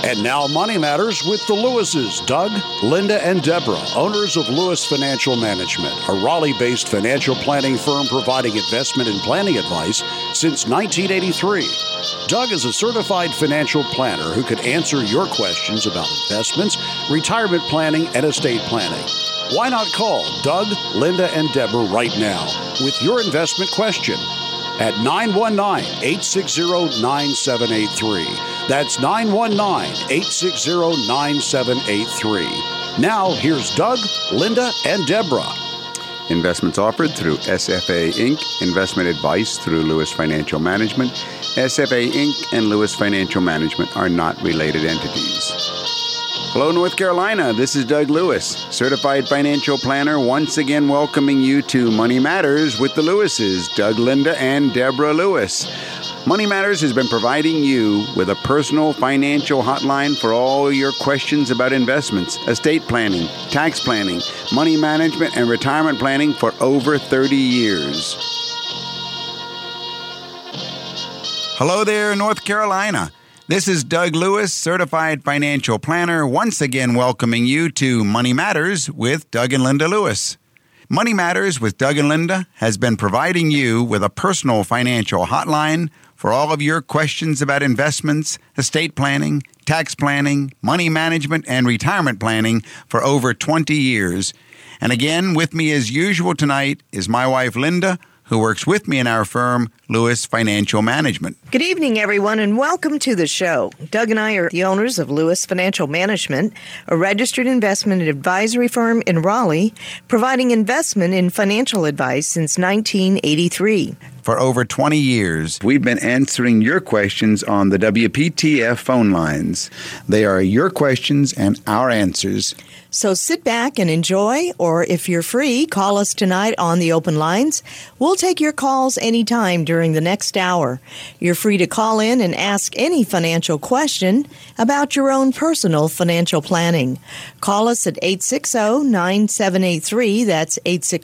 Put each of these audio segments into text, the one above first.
And now Money Matters with the Lewises, Doug, Linda, and Deborah, owners of Lewis Financial Management, a Raleigh-based financial planning firm providing investment and planning advice since 1983. Doug is a certified financial planner who can answer your questions about investments, retirement planning, and estate planning. Why not call Doug, Linda, and Deborah right now with your investment question at 919-860-9783. That's 919-860-9783. Now, here's Doug, Linda, and Deborah. Investments offered through SFA Inc. Investment advice through Lewis Financial Management. SFA Inc. and Lewis Financial Management are not related entities. Hello, North Carolina. This is Doug Lewis, certified financial planner, once again welcoming you to Money Matters with the Lewises, Doug, Linda, and Deborah Lewis. Money Matters has been providing you with a personal financial hotline for all your questions about investments, estate planning, tax planning, money management, and retirement planning for over 30 years. Hello there, North Carolina. This is Doug Lewis, certified financial planner, once again welcoming you to Money Matters with Doug and Linda Lewis. Money Matters with Doug and Linda has been providing you with a personal financial hotline for all of your questions about investments, estate planning, tax planning, money management, and retirement planning for over 20 years. And again, with me as usual tonight is my wife, Linda, who works with me in our firm, Lewis Financial Management. Good evening, everyone, and welcome to the show. Doug and I are the owners of Lewis Financial Management, a registered investment and advisory firm in Raleigh, providing investment and financial advice since 1983. For over 20 years, we've been answering your questions on the WPTF phone lines. They are your questions and our answers. So sit back and enjoy, or if you're free, call us tonight on the open lines. We'll take your calls anytime during the next hour. You're free to call in and ask any financial question about your own personal financial planning. Call us at 860-9783. That's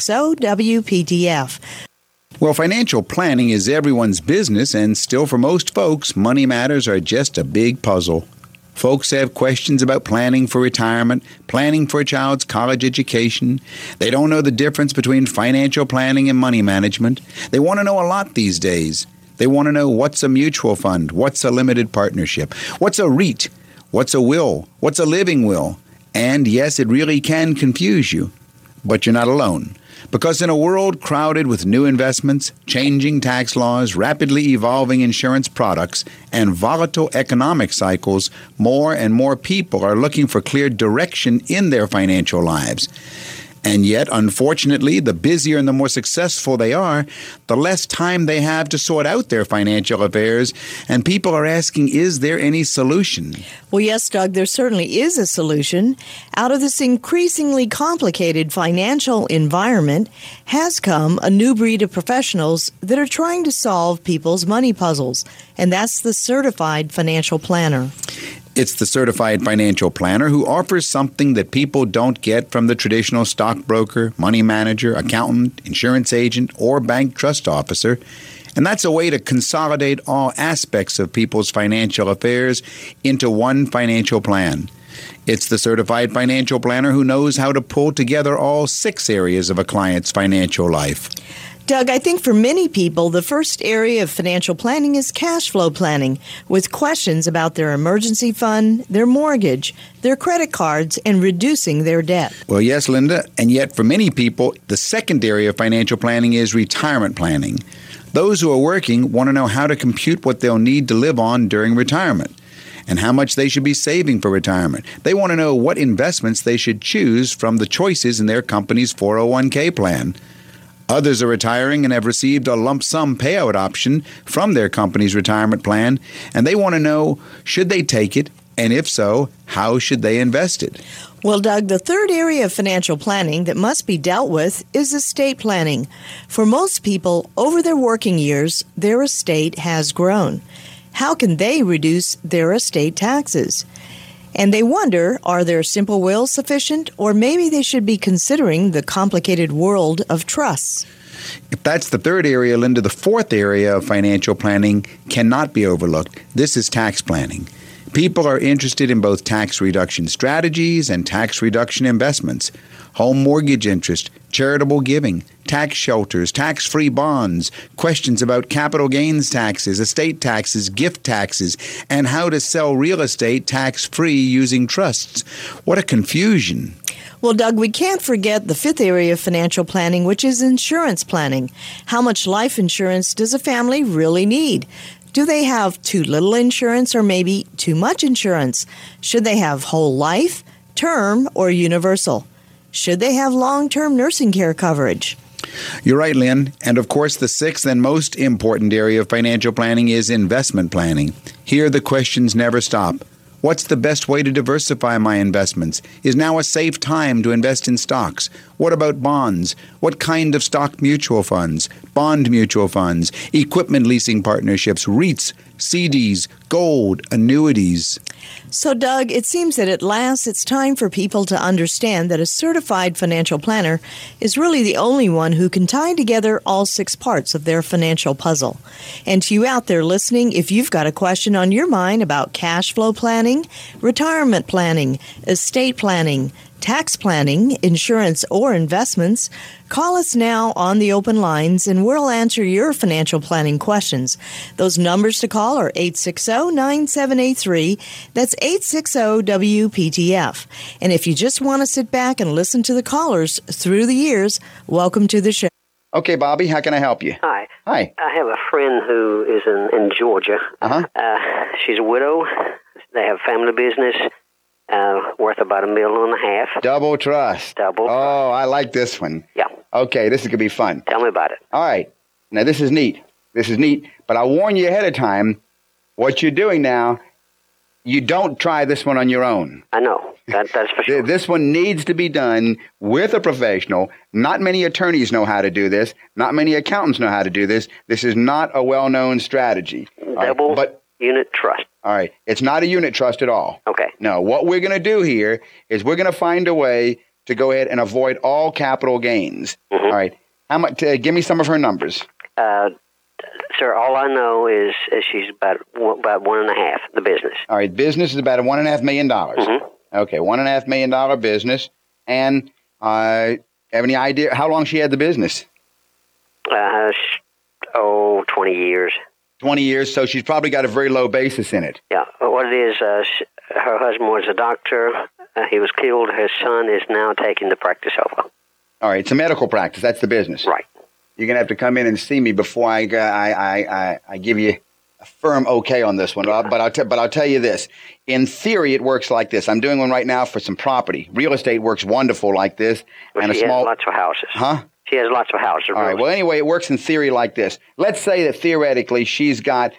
860-WPTF. Well, financial planning is everyone's business, and still for most folks, money matters are just a big puzzle. Folks have questions about planning for retirement, planning for a child's college education. They don't know the difference between financial planning and money management. They want to know a lot these days. They want to know what's a mutual fund, what's a limited partnership, what's a REIT, what's a will, what's a living will. And yes, it really can confuse you, but you're not alone. Because in a world crowded with new investments, changing tax laws, rapidly evolving insurance products, and volatile economic cycles, more and more people are looking for clear direction in their financial lives. And yet, unfortunately, the busier and the more successful they are, the less time they have to sort out their financial affairs. And people are asking, is there any solution? Well, yes, Doug, there certainly is a solution. Out of this increasingly complicated financial environment has come a new breed of professionals that are trying to solve people's money puzzles. And that's the certified financial planner. It's the certified financial planner who offers something that people don't get from the traditional stockbroker, money manager, accountant, insurance agent, or bank trust officer. And that's a way to consolidate all aspects of people's financial affairs into one financial plan. It's the certified financial planner who knows how to pull together all 6 areas of a client's financial life. Doug, I think for many people, the first area of financial planning is cash flow planning, with questions about their emergency fund, their mortgage, their credit cards, and reducing their debt. Well, yes, Linda, and yet for many people, the second area of financial planning is retirement planning. Those who are working want to know how to compute what they'll need to live on during retirement and how much they should be saving for retirement. They want to know what investments they should choose from the choices in their company's 401k plan. Others are retiring and have received a lump sum payout option from their company's retirement plan, and they want to know, should they take it, and if so, how should they invest it? Well, Doug, the third area of financial planning that must be dealt with is estate planning. For most people, over their working years, their estate has grown. How can they reduce their estate taxes? And they wonder, are their simple wills sufficient, or maybe they should be considering the complicated world of trusts? If that's the third area, Linda, the fourth area of financial planning cannot be overlooked. This is tax planning. People are interested in both tax reduction strategies and tax reduction investments, home mortgage interest, charitable giving, tax shelters, tax-free bonds, questions about capital gains taxes, estate taxes, gift taxes, and how to sell real estate tax-free using trusts. What a confusion. Well, Doug, we can't forget the fifth area of financial planning, which is insurance planning. How much life insurance does a family really need? Do they have too little insurance or maybe too much insurance? Should they have whole life, term, or universal? Should they have long-term nursing care coverage? You're right, Lynn. And of course, the sixth and most important area of financial planning is investment planning. Here, the questions never stop. What's the best way to diversify my investments? Is now a safe time to invest in stocks? What about bonds? What kind of stock mutual funds, bond mutual funds, equipment leasing partnerships, REITs, CDs, gold, annuities? So, Doug, it seems that at last it's time for people to understand that a certified financial planner is really the only one who can tie together all six parts of their financial puzzle. And to you out there listening, if you've got a question on your mind about cash flow planning, retirement planning, estate planning, tax planning, insurance, or investments, call us now on the open lines and we'll answer your financial planning questions. Those numbers to call are 860-9783. That's 860-WPTF. And if you just want to sit back and listen to the callers through the years, welcome to the show. Okay, Bobby, how can I help you? Hi. Hi. I have a friend who is in Georgia. She's a widow. They have family business. Worth about $1.5 million. Double trust. Double trust. Oh, I like this one. Yeah. Okay, this is going to be fun. Tell me about it. All right. Now, this is neat. But I warn you ahead of time, what you're doing now, you don't try this one on your own. I know. That's for sure. This one needs to be done with a professional. Not many attorneys know how to do this. Not many accountants know how to do this. This is not a well-known strategy. Double unit trust. All right. It's not a unit trust at all. Okay. No, what we're going to do here is we're going to find a way to go ahead and avoid all capital gains. Mm-hmm. All right. How much? Give me some of her numbers. Sir, all I know is she's about 1.5, the business. All right. Business is about $1.5 million. Mm-hmm. Okay. $1.5 million business. And have any idea how long she had the business? 20 years. 20 years, so she's probably got a very low basis in it. Yeah. What it is, her husband was a doctor. He was killed. His son is now taking the practice over. All right. It's a medical practice. That's the business. Right. You're going to have to come in and see me before I give you a firm okay on this one. But I'll tell you this. In theory, it works like this. I'm doing one right now for some property. Real estate works wonderful like this. Well, and she has lots of houses. Huh? She has lots of houses. All right. Well, anyway, it works in theory like this. Let's say that theoretically she's got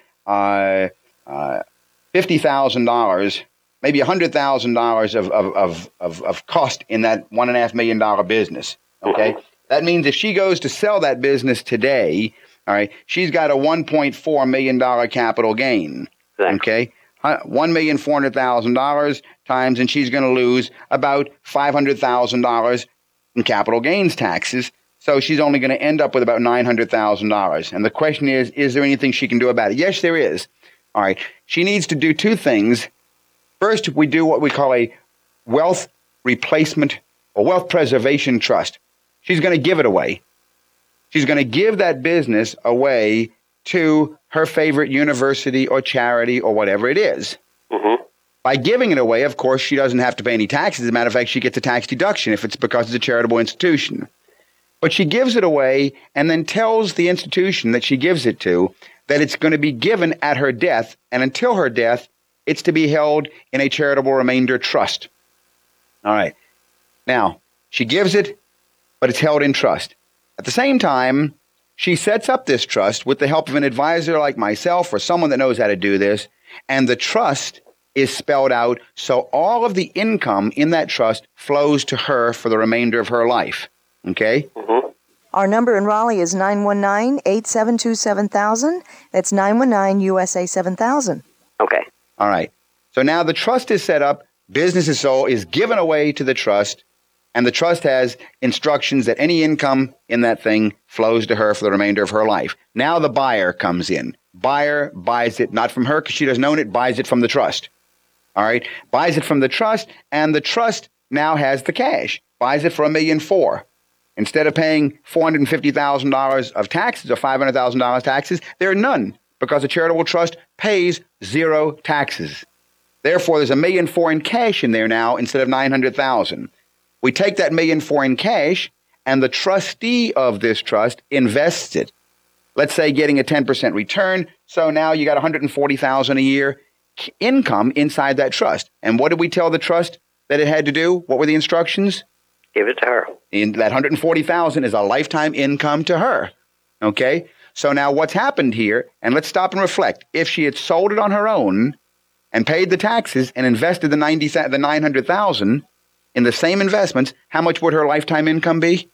$50,000, maybe $100,000 of cost in that $1.5 million business. Okay. Mm-hmm. That means if she goes to sell that business today, all right, she's got a $1.4 million capital gain. Exactly. Okay. $1,400,000 times, and she's going to lose about $500,000 in capital gains taxes. So she's only going to end up with about $900,000. And the question is there anything she can do about it? Yes, there is. All right. She needs to do two things. First, we do what we call a wealth replacement or wealth preservation trust. She's going to give it away. She's going to give that business away to her favorite university or charity or whatever it is. Mm-hmm. By giving it away, of course, she doesn't have to pay any taxes. As a matter of fact, she gets a tax deduction if it's because it's a charitable institution. But she gives it away and then tells the institution that she gives it to that it's going to be given at her death, and until her death, it's to be held in a charitable remainder trust. All right. Now, she gives it, but it's held in trust. At the same time, she sets up this trust with the help of an advisor like myself or someone that knows how to do this, and the trust is spelled out so all of the income in that trust flows to her for the remainder of her life. Okay? Mm-hmm. Our number in Raleigh is 919-872-7000. That's 919-USA-7000. Okay. All right. So now the trust is set up, business is sold, is given away to the trust, and the trust has instructions that any income in that thing flows to her for the remainder of her life. Now the buyer comes in. Buyer buys it, not from her because she doesn't own it, buys it from the trust. All right, buys it from the trust, and the trust now has the cash. Buys it for $1.4 million. Instead of paying $450,000 of taxes or $500,000 taxes, there are none because a charitable trust pays zero taxes. Therefore, there's $1.4 million in cash in there now instead of $900,000. We take that $1.4 million in cash, and the trustee of this trust invests it. Let's say getting a 10% return. So now you got $140,000 a year income inside that trust. And what did we tell the trust that it had to do? What were the instructions? Give it to her. And that $140,000 is a lifetime income to her. Okay? So now what's happened here, and let's stop and reflect. If she had sold it on her own and paid the taxes and invested the $900,000 in the same investments, how much would her lifetime income be?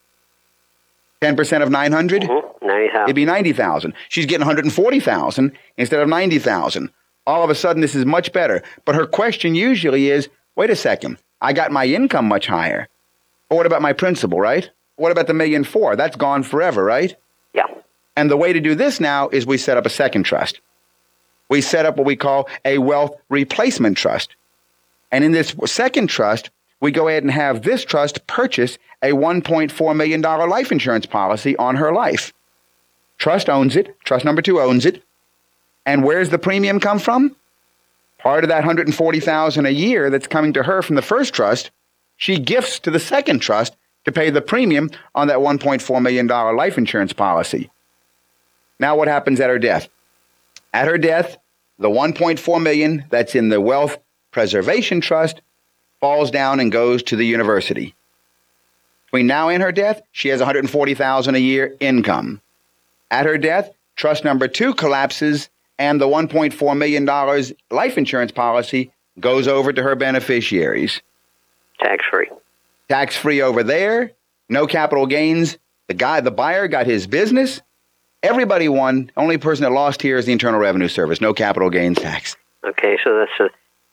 10% of 900? Mm-hmm. 90,000. It'd be 90,000. She's getting 140,000 instead of 90,000. All of a sudden, this is much better. But her question usually is, wait a second, I got my income much higher. But what about my principal, right? What about the $1.4 million? That's gone forever, right? Yeah. And the way to do this now is we set up a second trust. We set up what we call a wealth replacement trust. And in this second trust, we go ahead and have this trust purchase a $1.4 million life insurance policy on her life. Trust owns it. Trust number 2 owns it. And where's the premium come from? Part of that $140,000 a year that's coming to her from the first trust, she gifts to the second trust to pay the premium on that $1.4 million life insurance policy. Now what happens at her death? At her death, the $1.4 million that's in the wealth preservation trust falls down and goes to the university. Between now and her death, she has $140,000 a year income. At her death, trust number 2 collapses, and the $1.4 million life insurance policy goes over to her beneficiaries. Tax-free. Tax-free over there, no capital gains. The buyer got his business. Everybody won. Only person that lost here is the Internal Revenue Service. No capital gains tax. Okay, so that's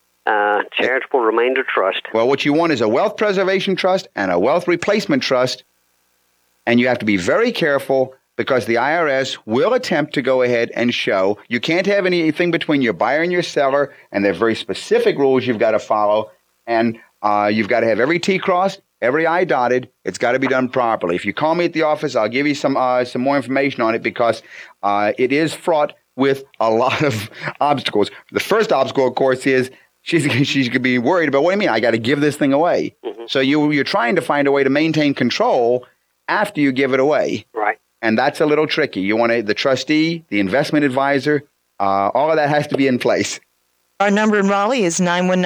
a charitable remainder trust. Well, what you want is a wealth preservation trust and a wealth replacement trust. And you have to be very careful because the IRS will attempt to go ahead and show you can't have anything between your buyer and your seller, and there are very specific rules you've got to follow, and you've got to have every T crossed, every I dotted. It's got to be done properly. If you call me at the office, I'll give you some more information on it because it is fraught with a lot of obstacles. The first obstacle, of course, is she's going to be worried about, what do you mean? I got to give this thing away. Mm-hmm. So you're trying to find a way to maintain control after you give it away. Right. And that's a little tricky. You want the trustee, the investment advisor, all of that has to be in place. Our number in Raleigh is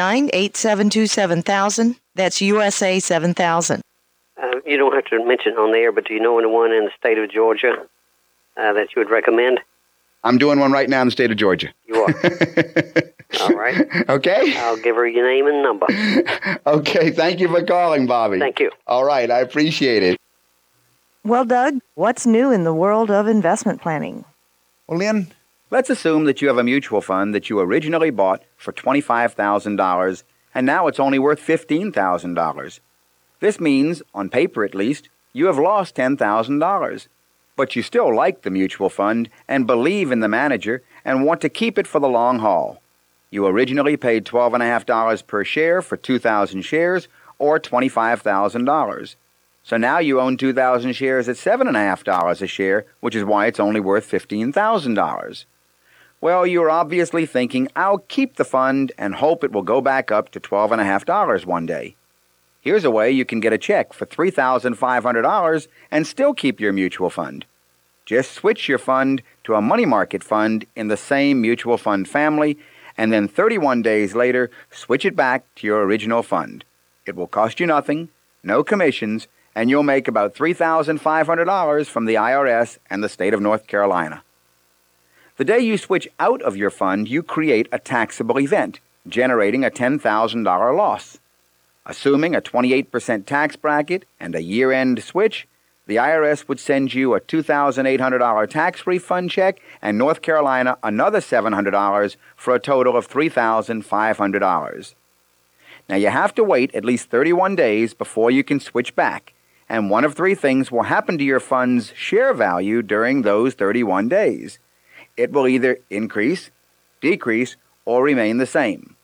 919-872-7000. That's USA 7000. You don't have to mention it on the air, but do you know anyone in the state of Georgia that you would recommend? I'm doing one right now in the state of Georgia. You are? All right. Okay. I'll give her your name and number. Okay. Thank you for calling, Bobby. Thank you. All right. I appreciate it. Well, Doug, what's new in the world of investment planning? Well, Lynn, let's assume that you have a mutual fund that you originally bought for $25,000, and now it's only worth $15,000. This means, on paper at least, you have lost $10,000. But you still like the mutual fund and believe in the manager and want to keep it for the long haul. You originally paid $12.50 per share for 2,000 shares, or $25,000. So now you own 2,000 shares at $7.50 a share, which is why it's only worth $15,000. Well, you're obviously thinking, I'll keep the fund and hope it will go back up to $12.50 one day. Here's a way you can get a check for $3,500 and still keep your mutual fund. Just switch your fund to a money market fund in the same mutual fund family, and then 31 days later, switch it back to your original fund. It will cost you nothing, no commissions, and you'll make about $3,500 from the IRS and the state of North Carolina. The day you switch out of your fund, you create a taxable event, generating a $10,000 loss. Assuming a 28% tax bracket and a year-end switch, the IRS would send you a $2,800 tax refund check and North Carolina another $700 for a total of $3,500. Now, you have to wait at least 31 days before you can switch back, and one of 3 things will happen to your fund's share value during those 31 days. It will either increase, decrease, or remain the same.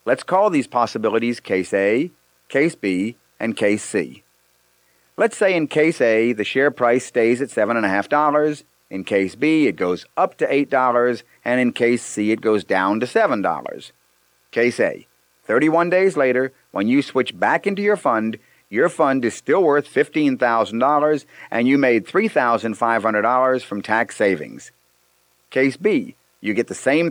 Let's call these possibilities Case A, Case B, and Case C. Let's say in Case A, the share price stays at $7.50. In Case B, it goes up to $8. And in Case C, it goes down to $7. Case A, 31 days later, when you switch back into your fund is still worth $15,000, and you made $3,500 from tax savings. Case B, you get the same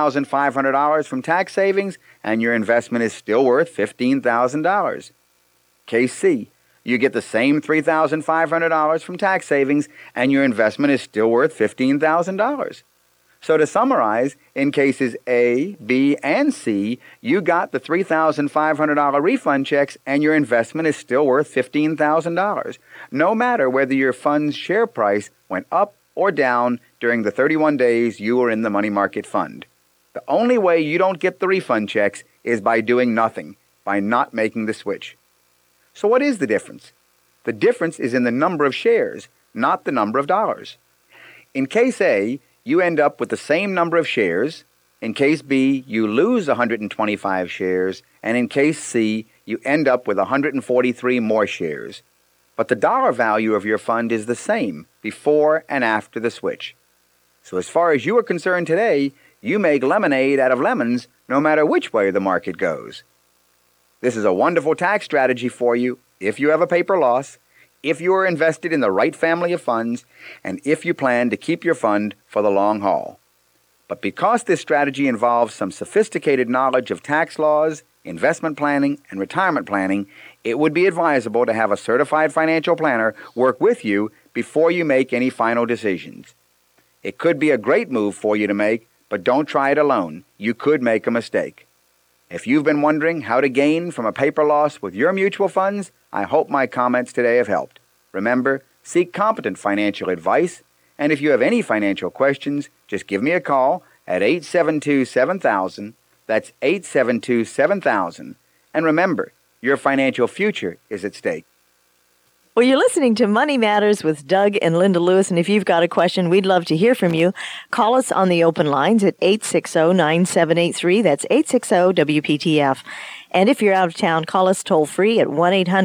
$3,500 from tax savings, and your investment is still worth $15,000. Case C, you get the same $3,500 from tax savings, and your investment is still worth $15,000. So to summarize, in cases A, B, and C, you got the $3,500 refund checks, and your investment is still worth $15,000, no matter whether your fund's share price went up or down during the 31 days you were in the money market fund. The only way you don't get the refund checks is by doing nothing, by not making the switch. So what is the difference? The difference is in the number of shares, not the number of dollars. In Case A, you end up with the same number of shares. In Case B, you lose 125 shares. And in Case C, you end up with 143 more shares. But the dollar value of your fund is the same before and after the switch. So as far as you are concerned today, you make lemonade out of lemons no matter which way the market goes. This is a wonderful tax strategy for you if you have a paper loss, if you are invested in the right family of funds, and if you plan to keep your fund for the long haul. But because this strategy involves some sophisticated knowledge of tax laws, investment planning, and retirement planning, it would be advisable to have a certified financial planner work with you before you make any final decisions. It could be a great move for you to make, but don't try it alone. You could make a mistake. If you've been wondering how to gain from a paper loss with your mutual funds, I hope my comments today have helped. Remember, seek competent financial advice, and if you have any financial questions, just give me a call at 872-7000. That's 872-7000. And remember, your financial future is at stake. Well, you're listening to Money Matters with Doug and Linda Lewis, and if you've got a question, we'd love to hear from you. Call us on the open lines at 860-9783. That's 860-WPTF. And if you're out of town, call us toll-free at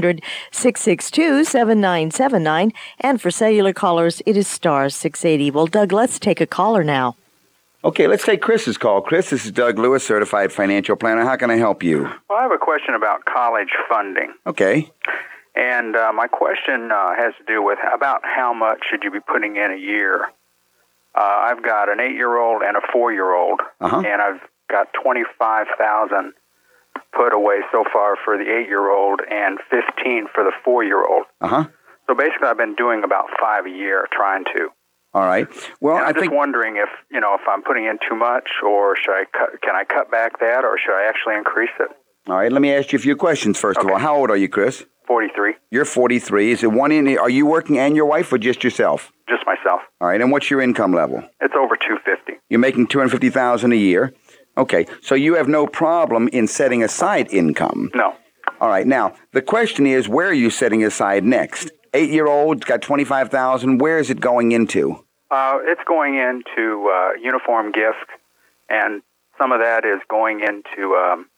1-800-662-7979. And for cellular callers, it is star 680. Well, Doug, let's take a caller now. Okay, let's take Chris's call. Chris, this is Doug Lewis, Certified Financial Planner. How can I help you? Well, I have a question about college funding. Okay. And my question has to do with about how much should you be putting in a year. I've got an 8-year-old and a 4-year-old, and I've got $25,000 put away so far for the 8-year-old and $15,000 for the 4-year-old. So basically, I've been doing about $5 a year, trying to. All right. Well, I'm just wondering if I'm putting in too much, or can I cut back that, or should I actually increase it? All right. Let me ask you a few questions first of all. How old are you, Chris? 43. You're 43. Is it are you working and your wife, or just yourself? Just myself. All right. And what's your income level? It's over $250,000. You're making $250,000 a year. Okay. So you have no problem in setting aside income. No. All right. Now the question is, where are you setting aside next? 8-year-old got $25,000. Where is it going into? It's going into uniform gift, and some of that is going into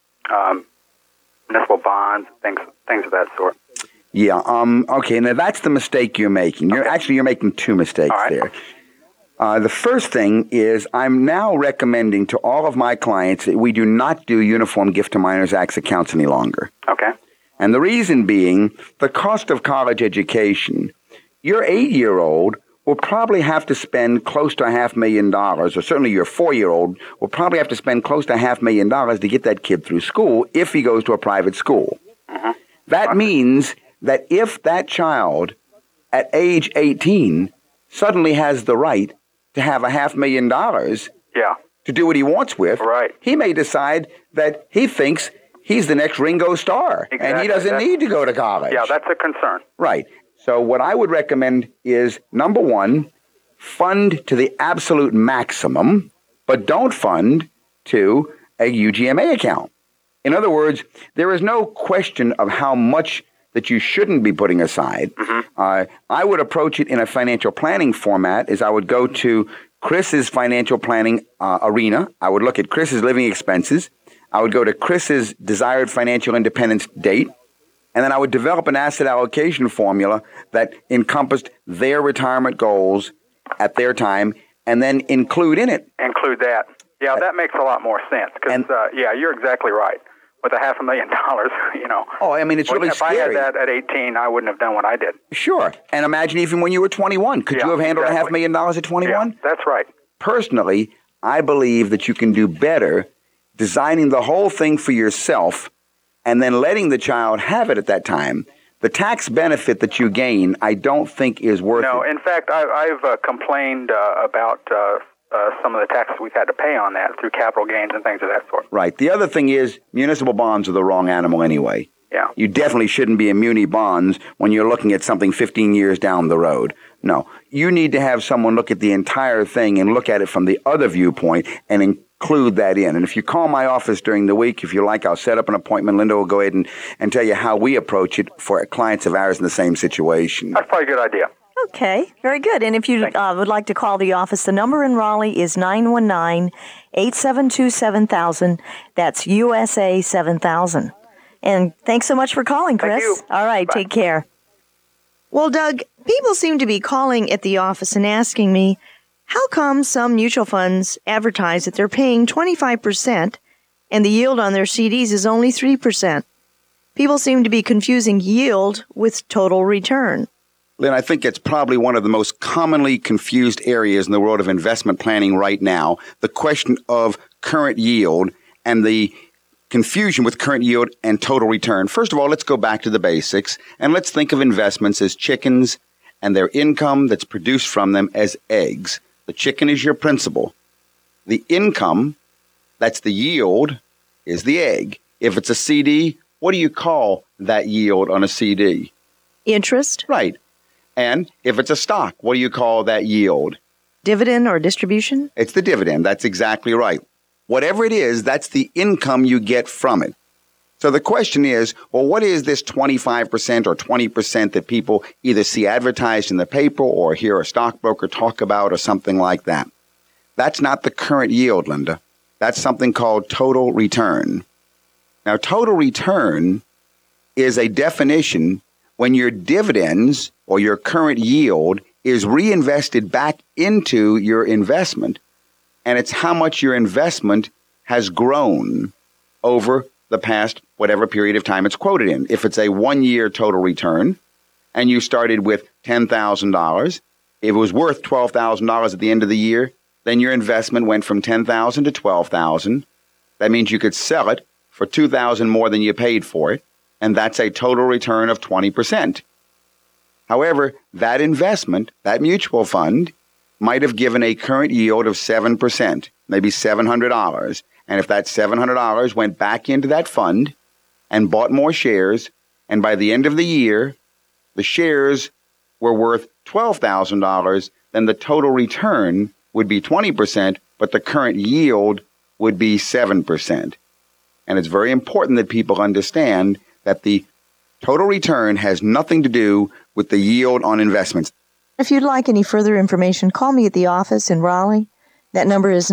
municipal bonds, things of that sort. Yeah. Okay. Now that's the mistake you're making. You're making two mistakes there. The first thing is I'm now recommending to all of my clients that we do not do Uniform Gift to Minors Acts accounts any longer. Okay. And the reason being the cost of college education. Your 8-year-old will probably have to spend close to $500,000, or certainly your 4-year-old will probably have to spend close to $500,000 to get that kid through school if he goes to a private school. That means that if that child at age 18 suddenly has the right to have $500,000 to do what he wants with, he may decide that he thinks he's the next Ringo Starr, and he doesn't need to go to college. Yeah, that's a concern. Right. So what I would recommend is, number one, fund to the absolute maximum, but don't fund to a UGMA account. In other words, there is no question of how much that you shouldn't be putting aside. I would approach it in a financial planning format, as I would go to Chris's financial planning arena. I would look at Chris's living expenses. I would go to Chris's desired financial independence date, and then I would develop an asset allocation formula that encompassed their retirement goals at their time, and then include in it. Include that. Yeah, that makes a lot more sense. Because, you're exactly right. With $500,000, you know. Oh, I mean, it's really scary. If I had that at 18, I wouldn't have done what I did. Sure. And imagine even when you were 21. Could you have handled $500,000 at 21? Yeah, that's right. Personally, I believe that you can do better designing the whole thing for yourself and then letting the child have it at that time. The tax benefit that you gain, I don't think is worth it. No, in fact, I've complained about some of the taxes we've had to pay on that through capital gains and things of that sort. Right. The other thing is municipal bonds are the wrong animal anyway. Yeah. You definitely shouldn't be in muni bonds when you're looking at something 15 years down the road. No. You need to have someone look at the entire thing and look at it from the other viewpoint and include that in. And if you call my office during the week, if you like, I'll set up an appointment. Linda will go ahead and tell you how we approach it for clients of ours in the same situation. That's probably a good idea. Okay, very good. And if you would like to call the office, the number in Raleigh is 919-872-7000. That's USA 7000. And thanks so much for calling, Chris. Thank you. All right, Bye. Take care. Well, Doug, people seem to be calling at the office and asking me, how come some mutual funds advertise that they're paying 25% and the yield on their CDs is only 3%? People seem to be confusing yield with total return. Lynn, I think it's probably one of the most commonly confused areas in the world of investment planning right now, the question of current yield and the confusion with current yield and total return. First of all, let's go back to the basics, and let's think of investments as chickens and their income that's produced from them as eggs. The chicken is your principal. The income, that's the yield, is the egg. If it's a CD, what do you call that yield on a CD? Interest. Right. And if it's a stock, what do you call that yield? Dividend or distribution? It's the dividend. That's exactly right. Whatever it is, that's the income you get from it. So the question is, well, what is this 25% or 20% that people either see advertised in the paper or hear a stockbroker talk about or something like that? That's not the current yield, Linda. That's something called total return. Now, total return is a definition when your dividends or your current yield is reinvested back into your investment, and it's how much your investment has grown over the past whatever period of time it's quoted in. If it's a 1-year total return and you started with $10,000, if it was worth $12,000 at the end of the year, then your investment went from $10,000 to $12,000. That means you could sell it for $2,000 more than you paid for it, and that's a total return of 20%. However, that investment, that mutual fund, might have given a current yield of 7%, maybe $700. And if that $700 went back into that fund and bought more shares, and by the end of the year, the shares were worth $12,000, then the total return would be 20%, but the current yield would be 7%. And it's very important that people understand that the total return has nothing to do with the yield on investments. If you'd like any further information, call me at the office in Raleigh. That number is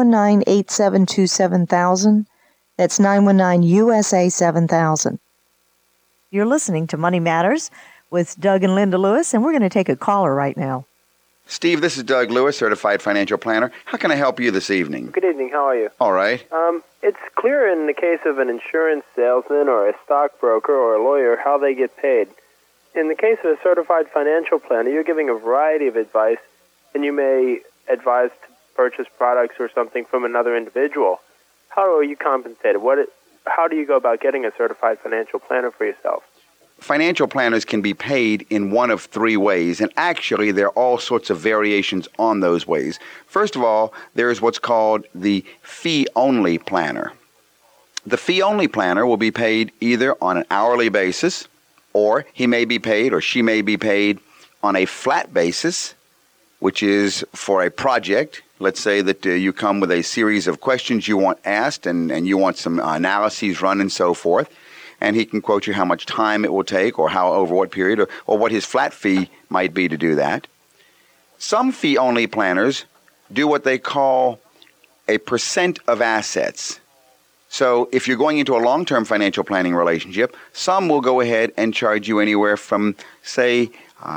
919-872-7000. That's 919-USA 7000. You're listening to Money Matters with Doug and Linda Lewis, and we're going to take a caller right now. Steve, this is Doug Lewis, Certified Financial Planner. How can I help you this evening? Good evening. How are you? All right. It's clear in the case of an insurance salesman or a stockbroker or a lawyer how they get paid. In the case of a certified financial planner, you're giving a variety of advice, and you may advise to purchase products or something from another individual. How are you compensated? How do you go about getting a certified financial planner for yourself? Financial planners can be paid in one of three ways, and actually there are all sorts of variations on those ways. First of all, there is what's called the fee-only planner. The fee-only planner will be paid either on an hourly basis, or he may be paid or she may be paid on a flat basis, which is for a project. Let's say that you come with a series of questions you want asked and you want some analyses run and so forth. And he can quote you how much time it will take or how over what period or what his flat fee might be to do that. Some fee-only planners do what they call a percent of assets. So if you're going into a long-term financial planning relationship, some will go ahead and charge you anywhere from, say,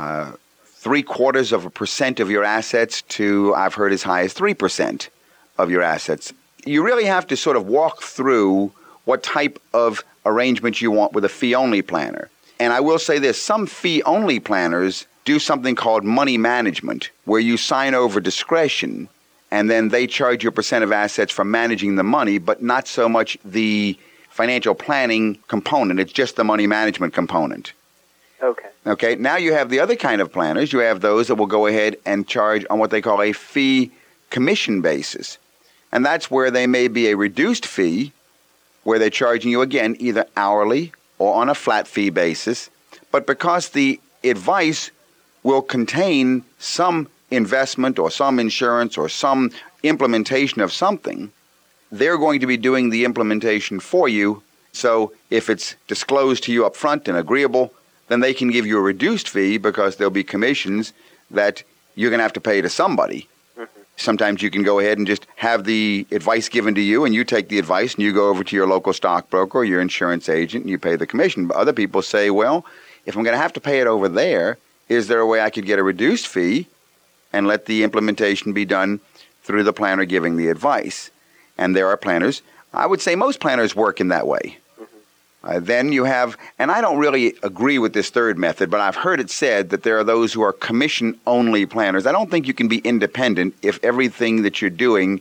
0.75% of your assets to, I've heard, as high as 3% of your assets. You really have to sort of walk through what type of arrangement you want with a fee-only planner. And I will say this, some fee-only planners do something called money management, where you sign over discretion, and then they charge you a percent of assets for managing the money, but not so much the financial planning component. It's just the money management component. Okay, now you have the other kind of planners. You have those that will go ahead and charge on what they call a fee commission basis. And that's where they may be a reduced fee, where they're charging you, again, either hourly or on a flat fee basis. But because the advice will contain some investment or some insurance or some implementation of something, they're going to be doing the implementation for you. So if it's disclosed to you up front and agreeable, then they can give you a reduced fee because there'll be commissions that you're going to have to pay to somebody. Sometimes you can go ahead and just have the advice given to you, and you take the advice and you go over to your local stockbroker or your insurance agent and you pay the commission. But other people say, well, if I'm going to have to pay it over there, is there a way I could get a reduced fee and let the implementation be done through the planner giving the advice? And there are planners. I would say most planners work in that way. Then you have, and I don't really agree with this third method, but I've heard it said that there are those who are commission-only planners. I don't think you can be independent if everything that you're doing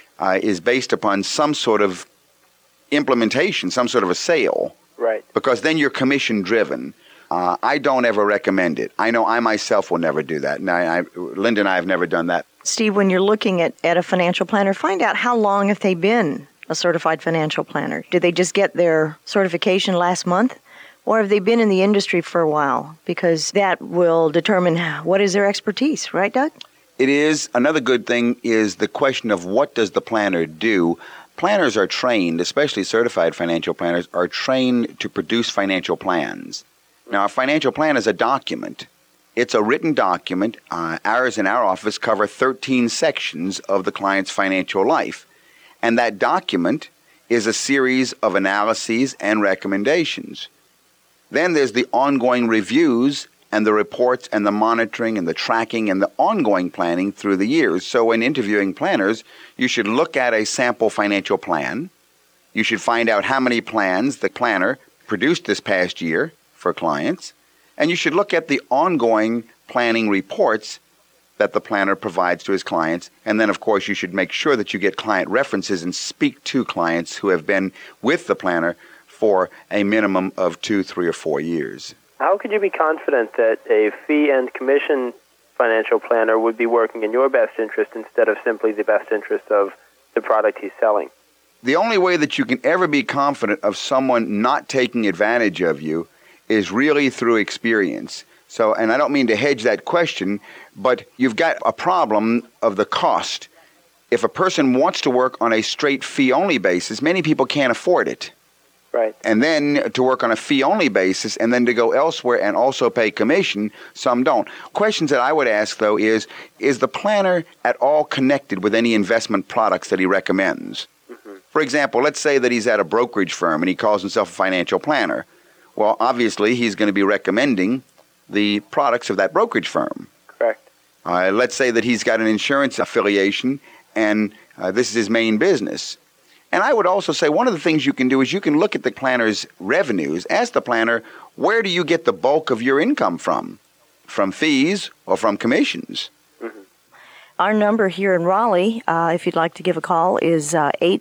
is based upon some sort of implementation, some sort of a sale. Right. Because then you're commission-driven. I don't ever recommend it. I know I myself will never do that. And Linda and I have never done that. Steve, when you're looking at a financial planner, find out how long have they been a certified financial planner. Did they just get their certification last month? Or have they been in the industry for a while? Because that will determine what is their expertise, right, Doug? It is. Another good thing is the question of what does the planner do? Planners are trained, especially certified financial planners, are trained to produce financial plans. Now, a financial plan is a document. It's a written document. Ours in our office cover 13 sections of the client's financial life. And that document is a series of analyses and recommendations. Then there's the ongoing reviews and the reports and the monitoring and the tracking and the ongoing planning through the years. So when interviewing planners, you should look at a sample financial plan. You should find out how many plans the planner produced this past year for clients. And you should look at the ongoing planning reports that the planner provides to his clients. And then, of course, you should make sure that you get client references and speak to clients who have been with the planner for a minimum of 2, 3, or 4 years. How could you be confident that a fee and commission financial planner would be working in your best interest instead of simply the best interest of the product he's selling? The only way that you can ever be confident of someone not taking advantage of you is really through experience. So, and I don't mean to hedge that question, but you've got a problem of the cost. If a person wants to work on a straight fee-only basis, many people can't afford it. Right. And then to work on a fee-only basis and then to go elsewhere and also pay commission, some don't. Questions that I would ask, though, is the planner at all connected with any investment products that he recommends? Mm-hmm. For example, let's say that he's at a brokerage firm and he calls himself a financial planner. Well, obviously, he's going to be recommending the products of that brokerage firm. Correct. Let's say that he's got an insurance affiliation and this is his main business. And I would also say one of the things you can do is you can look at the planner's revenues. Ask the planner, where do you get the bulk of your income from? From fees or from commissions? Mm-hmm. Our number here in Raleigh, if you'd like to give a call, is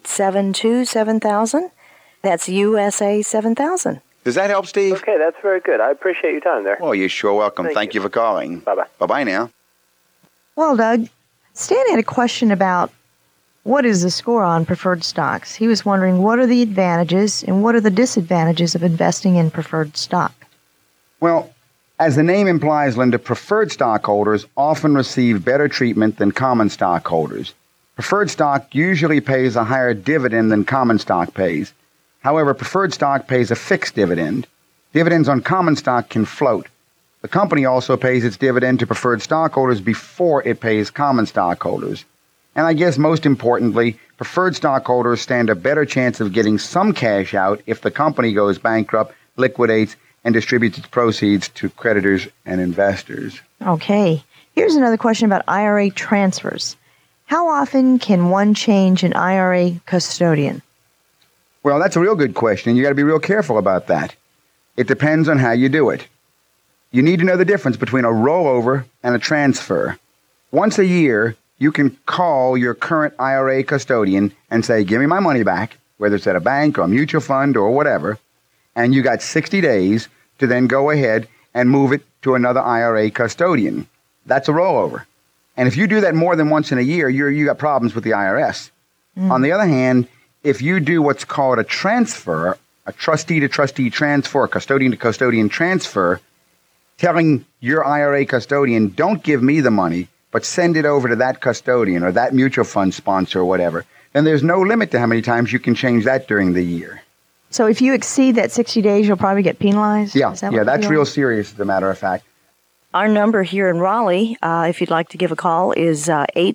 872-7000. That's USA 7000. Does that help, Steve? Okay, that's very good. I appreciate your time there. Well, you're sure welcome. Thank you for calling. Bye-bye. Bye-bye now. Well, Doug, Stan had a question about what is the score on preferred stocks. He was wondering what are the advantages and what are the disadvantages of investing in preferred stock. Well, as the name implies, Linda, preferred stockholders often receive better treatment than common stockholders. Preferred stock usually pays a higher dividend than common stock pays. However, preferred stock pays a fixed dividend. Dividends on common stock can float. The company also pays its dividend to preferred stockholders before it pays common stockholders. And I guess most importantly, preferred stockholders stand a better chance of getting some cash out if the company goes bankrupt, liquidates, and distributes its proceeds to creditors and investors. Okay. Here's another question about IRA transfers. How often can one change an IRA custodian? Well, that's a real good question. You got to be real careful about that. It depends on how you do it. You need to know the difference between a rollover and a transfer. Once a year, you can call your current IRA custodian and say, give me my money back, whether it's at a bank or a mutual fund or whatever, and you got 60 days to then go ahead and move it to another IRA custodian. That's a rollover. And if you do that more than once in a year, you got problems with the IRS. On the other hand, if you do what's called a transfer, a trustee-to-trustee transfer, a custodian-to-custodian transfer, telling your IRA custodian, don't give me the money, but send it over to that custodian or that mutual fund sponsor or whatever, then there's no limit to how many times you can change that during the year. So if you exceed that 60 days, you'll probably get penalized? Yeah, that's real serious, as a matter of fact. Our number here in Raleigh, if you'd like to give a call, is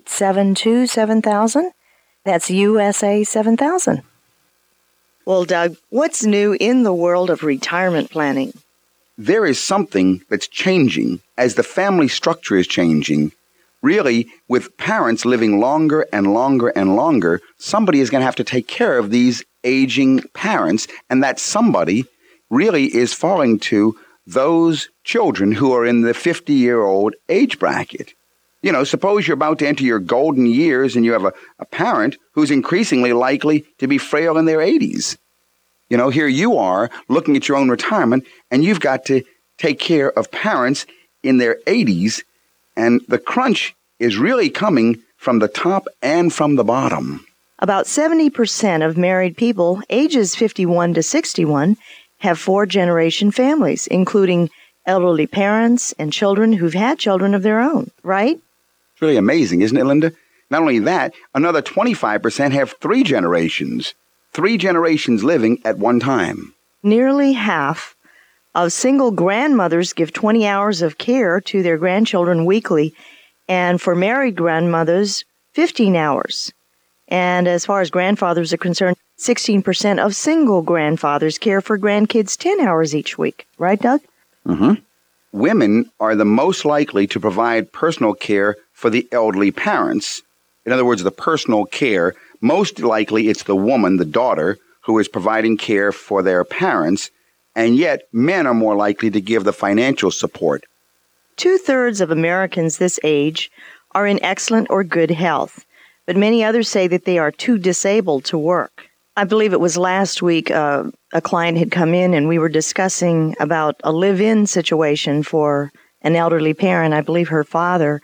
872-7000. That's USA 7000. Well, Doug, what's new in the world of retirement planning? There is something that's changing as the family structure is changing. Really, with parents living longer and longer and longer, somebody is going to have to take care of these aging parents, and that somebody really is falling to those children who are in the 50-year-old age bracket. You know, suppose you're about to enter your golden years and you have a parent who's increasingly likely to be frail in their 80s. You know, here you are looking at your own retirement, and you've got to take care of parents in their 80s, and the crunch is really coming from the top and from the bottom. About 70% of married people ages 51 to 61 have four-generation families, including elderly parents and children who've had children of their own, right? It's really amazing, isn't it, Linda? Not only that, another 25% have three generations living at one time. Nearly half of single grandmothers give 20 hours of care to their grandchildren weekly, and for married grandmothers, 15 hours. And as far as grandfathers are concerned, 16% of single grandfathers care for grandkids 10 hours each week. Right, Doug? Mm-hmm. Women are the most likely to provide personal care for the elderly parents. In other words, the personal care, most likely it's the woman, the daughter, who is providing care for their parents, and yet men are more likely to give the financial support. 2/3 of Americans this age are in excellent or good health, but many others say that they are too disabled to work. I believe it was last week a client had come in and we were discussing about a live-in situation for an elderly parent. I believe her father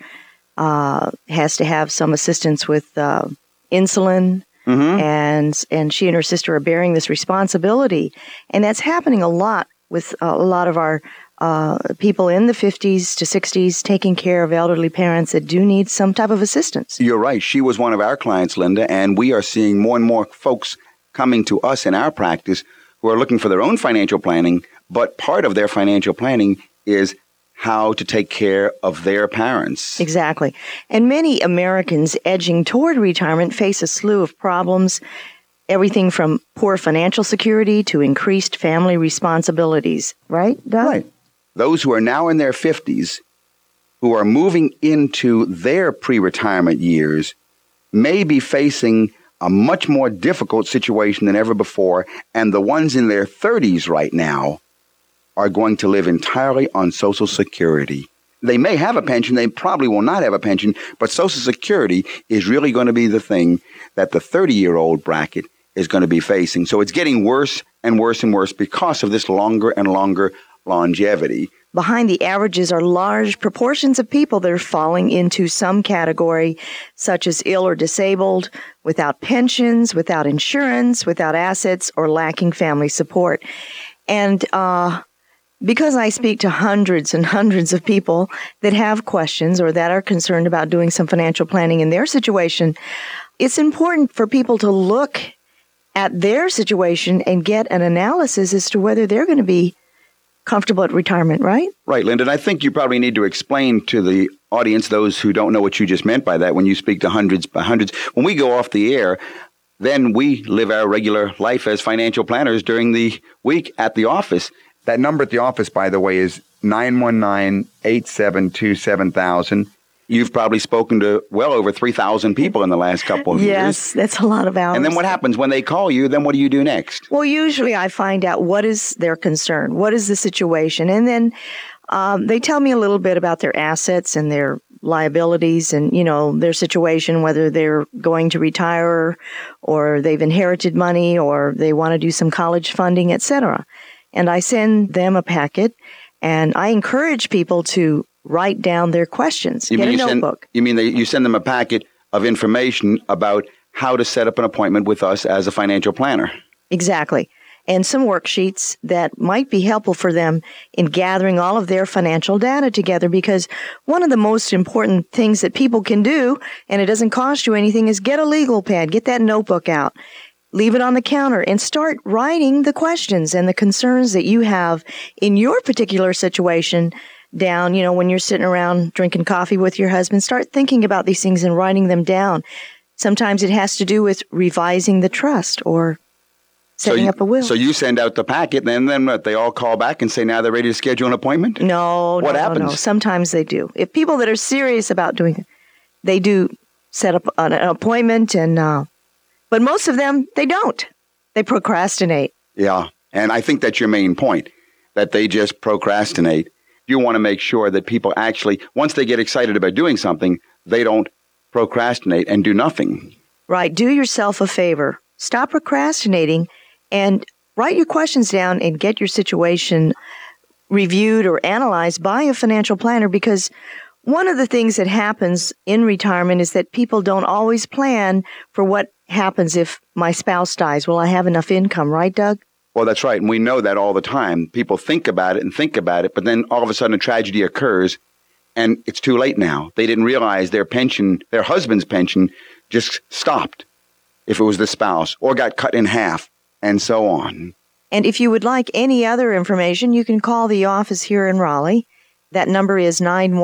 has to have some assistance with insulin, and she and her sister are bearing this responsibility. And that's happening a lot with a lot of our people in the 50s to 60s taking care of elderly parents that do need some type of assistance. You're right. She was one of our clients, Linda, and we are seeing more and more folks coming to us in our practice who are looking for their own financial planning, but part of their financial planning is how to take care of their parents. Exactly. And many Americans edging toward retirement face a slew of problems, everything from poor financial security to increased family responsibilities. Right, Doug? Right. Those who are now in their 50s, who are moving into their pre-retirement years, may be facing a much more difficult situation than ever before, and the ones in their 30s right now are going to live entirely on Social Security. They may have a pension, they probably will not have a pension, but Social Security is really going to be the thing that the 30-year-old bracket is going to be facing. So it's getting worse and worse and worse because of this longer and longer longevity. Behind the averages are large proportions of people that are falling into some category, such as ill or disabled, without pensions, without insurance, without assets, or lacking family support. And because I speak to hundreds and hundreds of people that have questions or that are concerned about doing some financial planning in their situation, it's important for people to look at their situation and get an analysis as to whether they're going to be comfortable at retirement, right? Right, Linda. And I think you probably need to explain to the audience, those who don't know what you just meant by that, when you speak to hundreds by hundreds, when we go off the air, then we live our regular life as financial planners during the week at the office. That number at the office, by the way, is 919-872-7000. You've probably spoken to well over 3,000 people in the last couple of years. Yes, that's a lot of hours. And then what happens when they call you? Then what do you do next? Well, usually I find out what is their concern, what is the situation, and then they tell me a little bit about their assets and their liabilities and, their situation, whether they're going to retire or they've inherited money or they want to do some college funding, etc. And I send them a packet, and I encourage people to write down their questions. Get a notebook. You send them a packet of information about how to set up an appointment with us as a financial planner. Exactly. And some worksheets that might be helpful for them in gathering all of their financial data together, because one of the most important things that people can do, and it doesn't cost you anything, is get a legal pad, get that notebook out, leave it on the counter, and start writing the questions and the concerns that you have in your particular situation down. When you're sitting around drinking coffee with your husband, start thinking about these things and writing them down. Sometimes it has to do with revising the trust or setting up a will. So you send out the packet, and then what, they all call back and say now they're ready to schedule an appointment? No. What happens? No. Sometimes they do. If people that are serious about doing it, they do set up an appointment, but most of them, they don't. They procrastinate. Yeah, and I think that's your main point, that they just procrastinate. You want to make sure that people actually, once they get excited about doing something, they don't procrastinate and do nothing. Right. Do yourself a favor. Stop procrastinating and write your questions down and get your situation reviewed or analyzed by a financial planner, because one of the things that happens in retirement is that people don't always plan for what happens if my spouse dies. Will I have enough income, right, Doug? Well, that's right. And we know that all the time. People think about it, but then all of a sudden a tragedy occurs and it's too late now. They didn't realize their husband's pension just stopped if it was the spouse, or got cut in half, and so on. And if you would like any other information, you can call the office here in Raleigh. That number is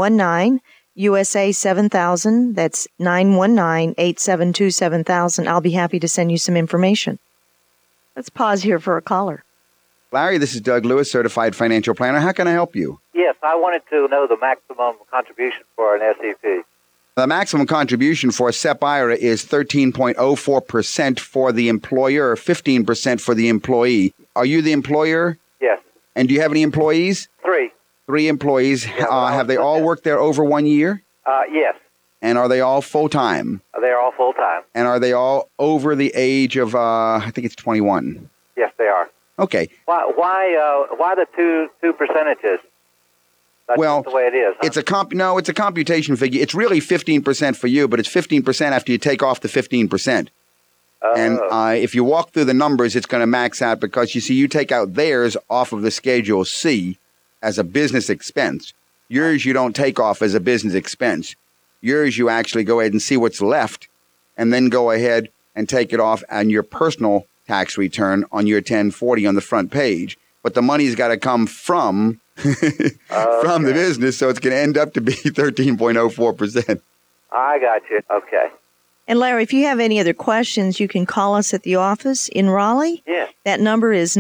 919-USA-7000. That's 919-872-7000. I'll be happy to send you some information. Let's pause here for a caller. Larry, this is Doug Lewis, Certified Financial Planner. How can I help you? Yes, I wanted to know the maximum contribution for an SEP. The maximum contribution for a SEP IRA is 13.04% for the employer, or 15% for the employee. Are you the employer? Yes. And do you have any employees? 3. 3 employees. Yeah, have they all worked there over 1 year? Yes. And are they all full-time? They're all full-time. And are they all over the age of, I think it's 21? Yes, they are. Okay. Why the two percentages? That's well, the way it is. Huh? It's a computation figure. It's really 15% for you, but it's 15% after you take off the 15%. And if you walk through the numbers, it's going to max out because, you see, you take out theirs off of the Schedule C as a business expense. Yours you don't take off as a business expense. Yours you actually go ahead and see what's left and then go ahead and take it off on your personal tax return on your 1040 on the front page. But the money's got to come from from the business, so it's going to end up to be 13.04%. I got you. Okay. And Larry, if you have any other questions, you can call us at the office in Raleigh. Yes. That number is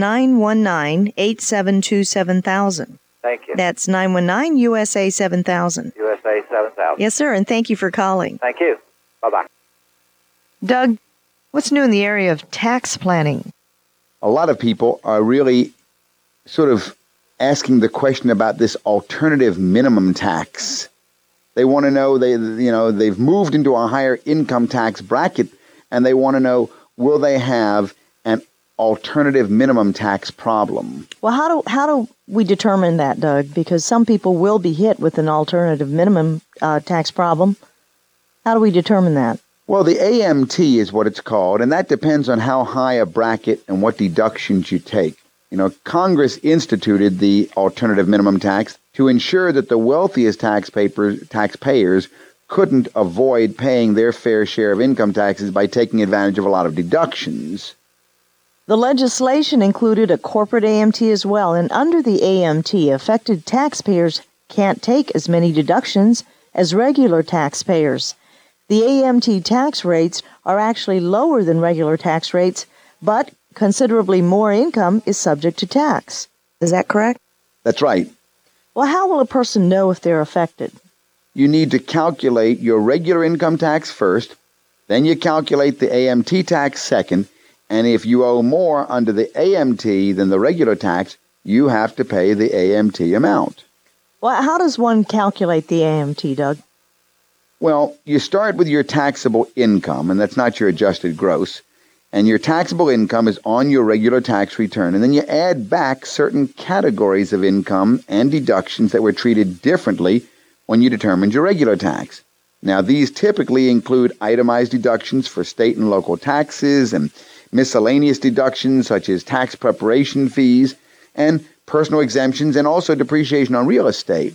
919-872-7000. Thank you. That's 919-USA-7000. USA 7000. Yes, sir, and thank you for calling. Thank you. Bye-bye. Doug, what's new in the area of tax planning? A lot of people are really sort of asking the question about this alternative minimum tax. They want to know, they've moved into a higher income tax bracket, and they want to know, will they have an alternative minimum tax problem? Well, how do we determine that, Doug? Because some people will be hit with an alternative minimum tax problem. How do we determine that? Well, the AMT is what it's called, and that depends on how high a bracket and what deductions you take. Congress instituted the alternative minimum tax to ensure that the wealthiest taxpayers couldn't avoid paying their fair share of income taxes by taking advantage of a lot of deductions. The legislation included a corporate AMT as well, and under the AMT, affected taxpayers can't take as many deductions as regular taxpayers. The AMT tax rates are actually lower than regular tax rates, but considerably more income is subject to tax. Is that correct? That's right. Well, how will a person know if they're affected? You need to calculate your regular income tax first, then you calculate the AMT tax second, and if you owe more under the AMT than the regular tax, you have to pay the AMT amount. Well, how does one calculate the AMT, Doug? Well, you start with your taxable income, and that's not your adjusted gross, and your taxable income is on your regular tax return, and then you add back certain categories of income and deductions that were treated differently when you determined your regular tax. Now, these typically include itemized deductions for state and local taxes and miscellaneous deductions such as tax preparation fees and personal exemptions and also depreciation on real estate.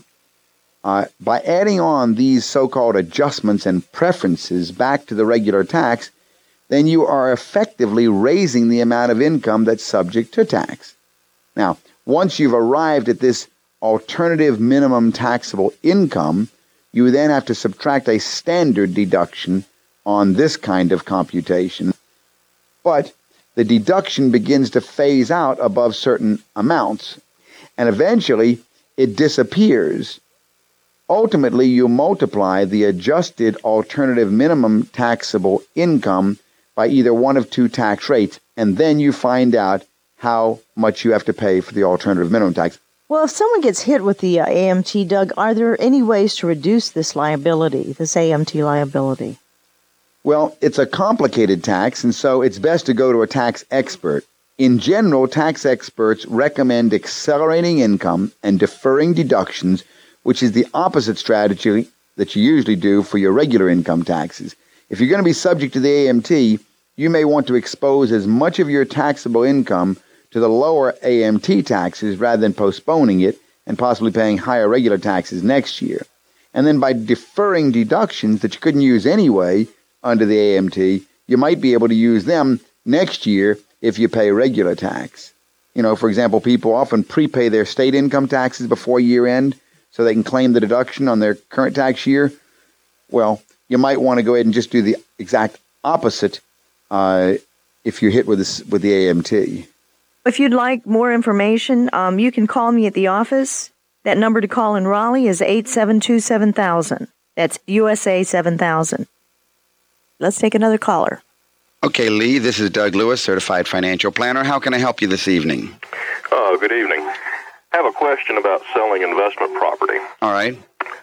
By adding on these so-called adjustments and preferences back to the regular tax, then you are effectively raising the amount of income that's subject to tax. Now, once you've arrived at this alternative minimum taxable income, you then have to subtract a standard deduction on this kind of computation. But the deduction begins to phase out above certain amounts, and eventually it disappears. Ultimately, you multiply the adjusted alternative minimum taxable income by either one of two tax rates, and then you find out how much you have to pay for the alternative minimum tax. Well, if someone gets hit with the AMT, Doug, are there any ways to reduce this liability, this AMT liability? Well, it's a complicated tax, and so it's best to go to a tax expert. In general, tax experts recommend accelerating income and deferring deductions, which is the opposite strategy that you usually do for your regular income taxes. If you're going to be subject to the AMT, you may want to expose as much of your taxable income to the lower AMT taxes rather than postponing it and possibly paying higher regular taxes next year. And then by deferring deductions that you couldn't use anyway under the AMT, you might be able to use them next year if you pay regular tax. For example, people often prepay their state income taxes before year end so they can claim the deduction on their current tax year. Well, you might want to go ahead and just do the exact opposite if you're hit with the AMT. If you'd like more information, you can call me at the office. That number to call in Raleigh is 872-7000. That's USA 7000. Let's take another caller. Okay, Lee, this is Doug Lewis, Certified Financial Planner. How can I help you this evening? Good evening. I have a question about selling investment property. All right.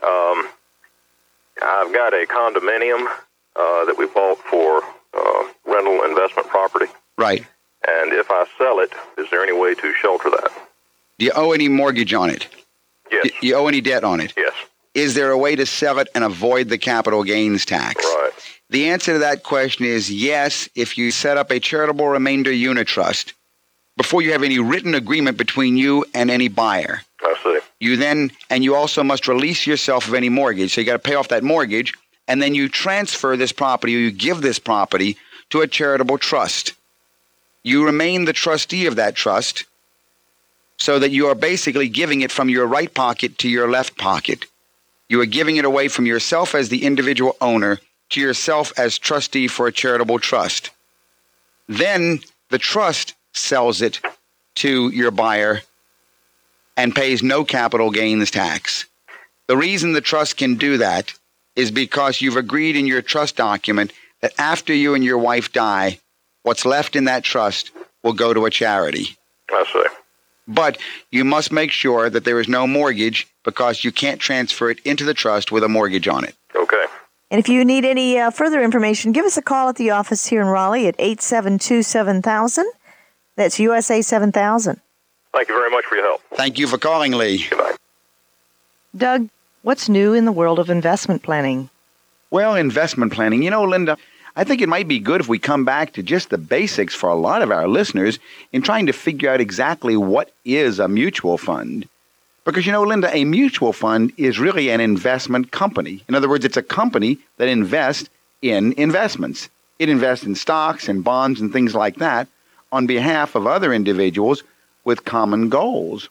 I've got a condominium that we bought for rental investment property. Right. And if I sell it, is there any way to shelter that? Do you owe any mortgage on it? Yes. Do you owe any debt on it? Yes. Is there a way to sell it and avoid the capital gains tax? Right. The answer to that question is yes, if you set up a charitable remainder unit trust before you have any written agreement between you and any buyer. I see. You also must release yourself of any mortgage. So you got to pay off that mortgage, and then you transfer this property, or you give this property to a charitable trust. You remain the trustee of that trust so that you are basically giving it from your right pocket to your left pocket. You are giving it away from yourself as the individual owner to yourself as trustee for a charitable trust. Then the trust sells it to your buyer and pays no capital gains tax. The reason the trust can do that is because you've agreed in your trust document that after you and your wife die, what's left in that trust will go to a charity. I see. But you must make sure that there is no mortgage because you can't transfer it into the trust with a mortgage on it. Okay. And if you need any further information, give us a call at the office here in Raleigh at 872-7000. That's USA 7000. Thank you very much for your help. Thank you for calling, Lee. Good night. Doug, what's new in the world of investment planning? Well, investment planning. Linda, I think it might be good if we come back to just the basics for a lot of our listeners in trying to figure out exactly what is a mutual fund. Because, Linda, a mutual fund is really an investment company. In other words, it's a company that invests in investments. It invests in stocks and bonds and things like that on behalf of other individuals with common goals.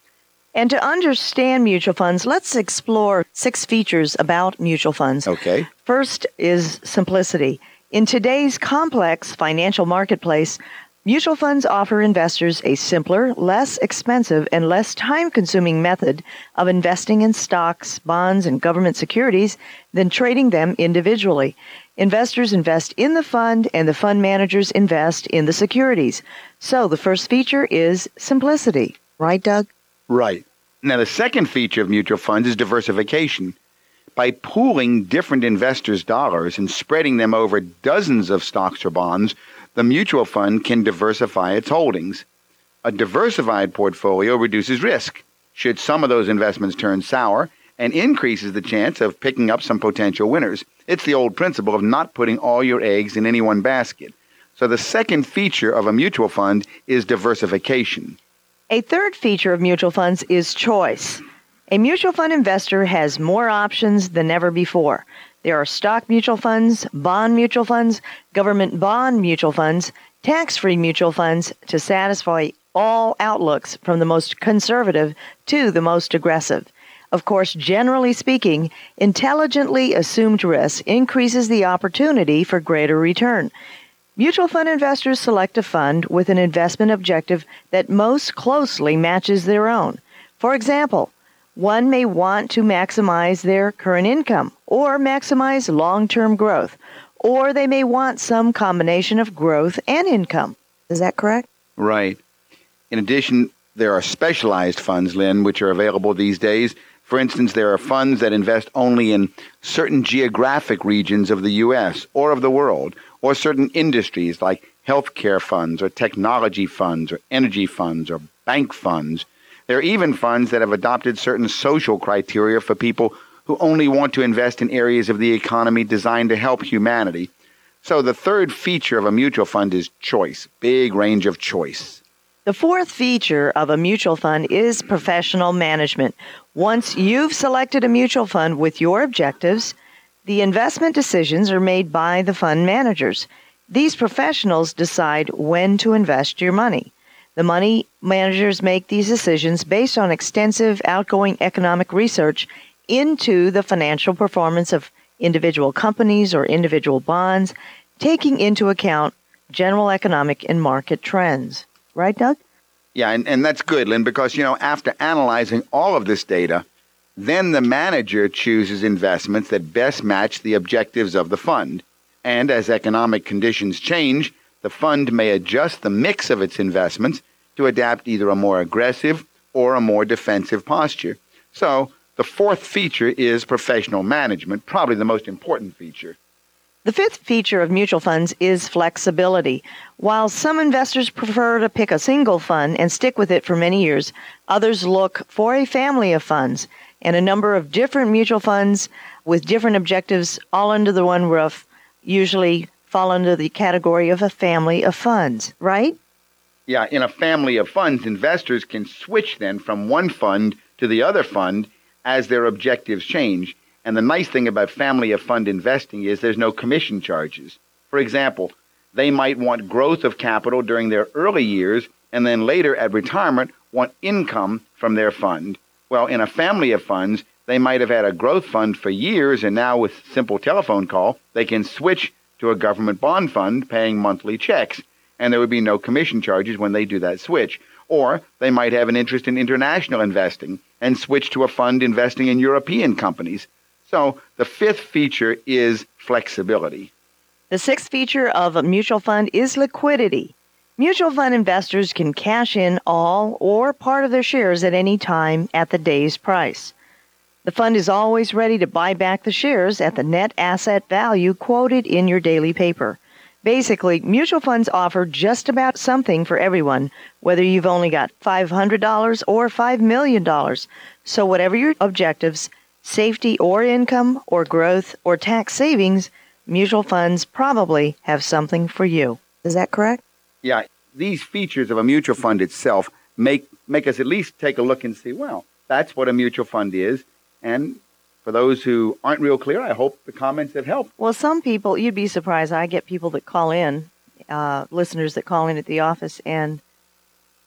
And to understand mutual funds, let's explore 6 features about mutual funds. Okay. First is simplicity. In today's complex financial marketplace, mutual funds offer investors a simpler, less expensive, and less time-consuming method of investing in stocks, bonds, and government securities than trading them individually. Investors invest in the fund, and the fund managers invest in the securities. So the first feature is simplicity. Right, Doug? Right. Now, the second feature of mutual funds is diversification. By pooling different investors' dollars and spreading them over dozens of stocks or bonds, the mutual fund can diversify its holdings. A diversified portfolio reduces risk should some of those investments turn sour and increases the chance of picking up some potential winners. It's the old principle of not putting all your eggs in any one basket. So the second feature of a mutual fund is diversification. A third feature of mutual funds is choice. A mutual fund investor has more options than ever before. There are stock mutual funds, bond mutual funds, government bond mutual funds, tax-free mutual funds to satisfy all outlooks from the most conservative to the most aggressive. Of course, generally speaking, intelligently assumed risk increases the opportunity for greater return. Mutual fund investors select a fund with an investment objective that most closely matches their own. For example, one may want to maximize their current income or maximize long-term growth, or they may want some combination of growth and income. Is that correct? Right. In addition, there are specialized funds, Lynn, which are available these days. For instance, there are funds that invest only in certain geographic regions of the U.S. or of the world, or certain industries like healthcare funds or technology funds or energy funds or bank funds. There are even funds that have adopted certain social criteria for people who only want to invest in areas of the economy designed to help humanity. So the third feature of a mutual fund is choice, big range of choice. The fourth feature of a mutual fund is professional management. Once you've selected a mutual fund with your objectives, the investment decisions are made by the fund managers. These professionals decide when to invest your money. The money managers make these decisions based on extensive outgoing economic research into the financial performance of individual companies or individual bonds, taking into account general economic and market trends. Right, Doug? Yeah, and that's good, Lynn, because, after analyzing all of this data, then the manager chooses investments that best match the objectives of the fund. And as economic conditions change, the fund may adjust the mix of its investments to adapt either a more aggressive or a more defensive posture. So the fourth feature is professional management, probably the most important feature. The fifth feature of mutual funds is flexibility. While some investors prefer to pick a single fund and stick with it for many years, others look for a family of funds. And a number of different mutual funds with different objectives, all under the one roof, usually fall under the category of a family of funds, right? Yeah, in a family of funds, investors can switch then from one fund to the other fund as their objectives change. And the nice thing about family of fund investing is there's no commission charges. For example, they might want growth of capital during their early years and then later at retirement want income from their fund. Well, in a family of funds, they might have had a growth fund for years, and now with simple telephone call, they can switch to a government bond fund paying monthly checks, and there would be no commission charges when they do that switch. Or they might have an interest in international investing and switch to a fund investing in European companies. So the fifth feature is flexibility. The sixth feature of a mutual fund is liquidity. Mutual fund investors can cash in all or part of their shares at any time at the day's price. The fund is always ready to buy back the shares at the net asset value quoted in your daily paper. Basically, mutual funds offer just about something for everyone, whether you've only got $500 or $5 million. So whatever your objectives, safety or income or growth or tax savings, mutual funds probably have something for you. Is that correct? Yeah, these features of a mutual fund itself make us at least take a look and see, well, that's what a mutual fund is. And for those who aren't real clear, I hope the comments have helped. Well, some people, you'd be surprised, I get people that call in, listeners that call in at the office, and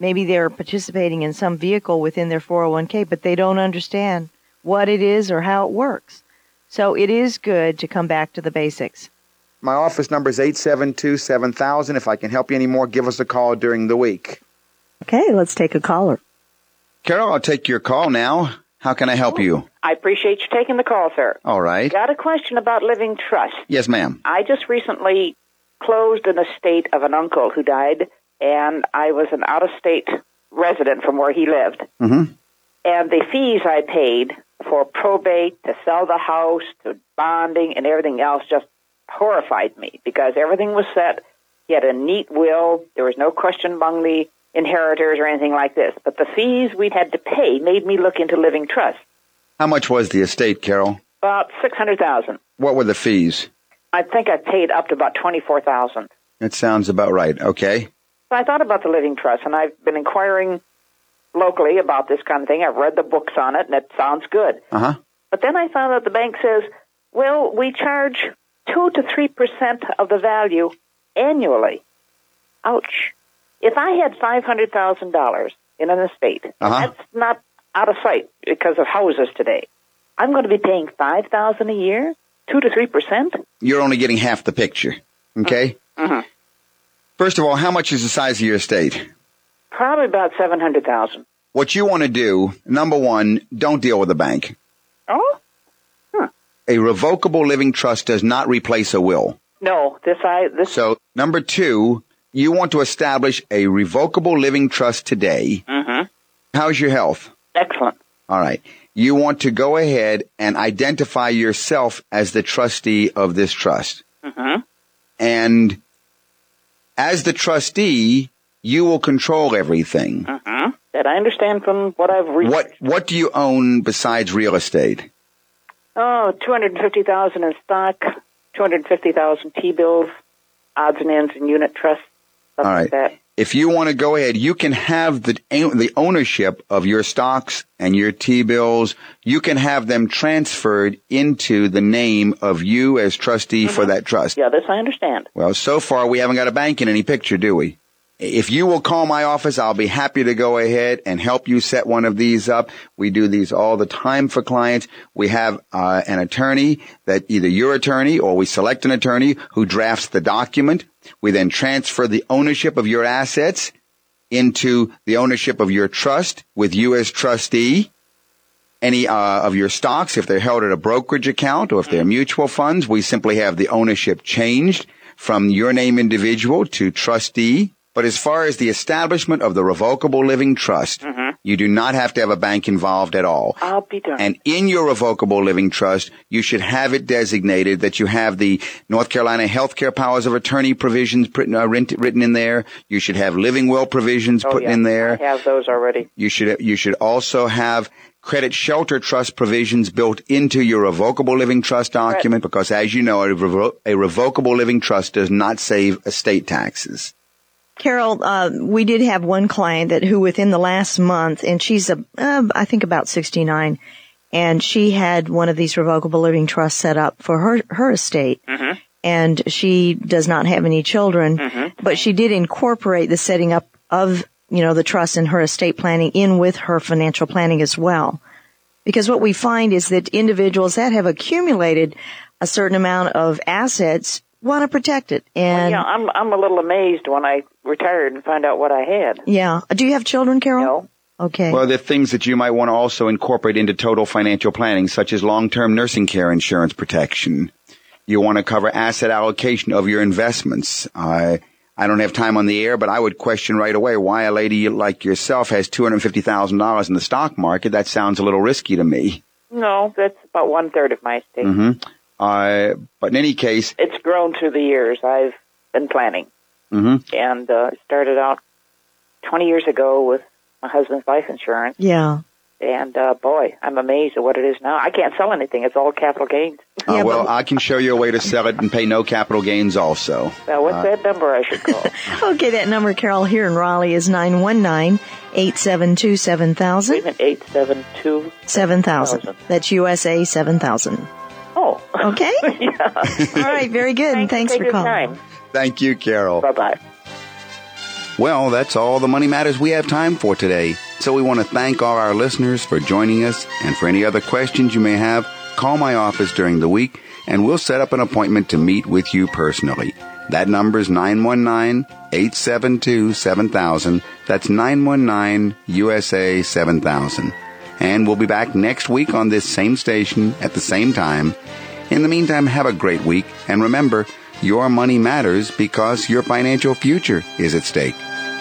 maybe they're participating in some vehicle within their 401k, but they don't understand what it is or how it works. So it is good to come back to the basics. My office number is 872-7000. If I can help you anymore, give us a call during the week. Okay, let's take a caller. Carol, I'll take your call now. How can I help you? I appreciate you taking the call, sir. All right. Got a question about living trust. Yes, ma'am. I just recently closed an estate of an uncle who died, and I was an out-of-state resident from where he lived. Mm-hmm. And the fees I paid for probate, to sell the house, to bonding, and everything else just horrified me because everything was set. He had a neat will. There was no question among the inheritors or anything like this. But the fees we had to pay made me look into living trust. How much was the estate, Carol? About $600,000. What were the fees? I think I paid up to about $24,000. That sounds about right. Okay. So I thought about the living trust, and I've been inquiring locally about this kind of thing. I've read the books on it, and it sounds good. Uh-huh. But then I found out the bank says, well, we charge 2 to 3% of the value annually. Ouch. If I had $500,000 in an estate, and that's not out of sight because of houses today, I'm going to be paying $5,000 a year, 2 to 3%. You're only getting half the picture. Okay. Mm-hmm. First of all, how much is the size of your estate? Probably about $700,000. What you want to do, number one, don't deal with the bank. Oh. A revocable living trust does not replace a will. No, this. So, number two, you want to establish a revocable living trust today. Mm-hmm. How's your health? Excellent. All right. You want to go ahead and identify yourself as the trustee of this trust. Mm-hmm. And as the trustee, you will control everything. Mm-hmm. That I understand from what I've read. What do you own besides real estate? Oh, $250,000 in stock, $250,000 T-bills, odds and ends and unit trusts, stuff all right. like that. If you want to go ahead, you can have the ownership of your stocks and your T-bills. You can have them transferred into the name of you as trustee for that trust. Yeah, this I understand. Well, so far we haven't got a bank in any picture, do we? If you will call my office, I'll be happy to go ahead and help you set one of these up. We do these all the time for clients. We have an attorney that either your attorney or we select an attorney who drafts the document. We then transfer the ownership of your assets into the ownership of your trust with you as trustee. Any of your stocks, if they're held at a brokerage account or if they're mutual funds, we simply have the ownership changed from your name individual to trustee. But as far as the establishment of the revocable living trust, you do not have to have a bank involved at all. I'll be done. And in your revocable living trust, you should have it designated that you have the North Carolina healthcare powers of attorney provisions written in there. You should have living will provisions put in there. I have those already. You should also have credit shelter trust provisions built into your revocable living trust document because, as you know, a revocable living trust does not save estate taxes. Carol, we did have one client who within the last month, and she's I think about 69, and she had one of these revocable living trusts set up for her estate. Mm-hmm. And she does not have any children, but she did incorporate the setting up of, the trust and her estate planning in with her financial planning as well. Because what we find is that individuals that have accumulated a certain amount of assets want to protect it. And I'm a little amazed when I retired and find out what I had. Yeah. Do you have children, Carol? No. Okay. Well, there are things that you might want to also incorporate into total financial planning, such as long-term nursing care insurance protection. You want to cover asset allocation of your investments. I don't have time on the air, but I would question right away why a lady like yourself has $250,000 in the stock market. That sounds a little risky to me. No, that's about 1/3 of my estate. Mm-hmm. But in any case, it's grown through the years. I've been planning, and started out 20 years ago with my husband's life insurance. Yeah. And boy, I'm amazed at what it is now. I can't sell anything; it's all capital gains. I can show you a way to sell it and pay no capital gains also. Now, what's that number I should call? Okay, that number, Carol, here in Raleigh is 919-872-7000. Wait a minute, 872? 7000. That's USA 7000. Oh. Okay? Yeah. All right, very good. Thanks for calling. Time. Thank you, Carol. Bye-bye. Well, that's all the Money Matters we have time for today. So we want to thank all our listeners for joining us, and for any other questions you may have, call my office during the week, and we'll set up an appointment to meet with you personally. That number is 919-872-7000. That's 919-USA-7000. And we'll be back next week on this same station at the same time. In the meantime, have a great week, and remember, your money matters because your financial future is at stake.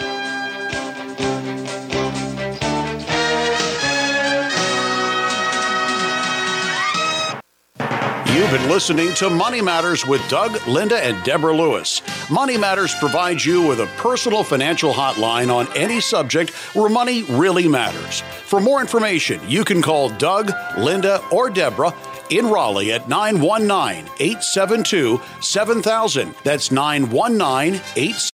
You've been listening to Money Matters with Doug, Linda, and Deborah Lewis. Money Matters provides you with a personal financial hotline on any subject where money really matters. For more information, you can call Doug, Linda, or Deborah in Raleigh at 919-872-7000. That's 919-872-7000.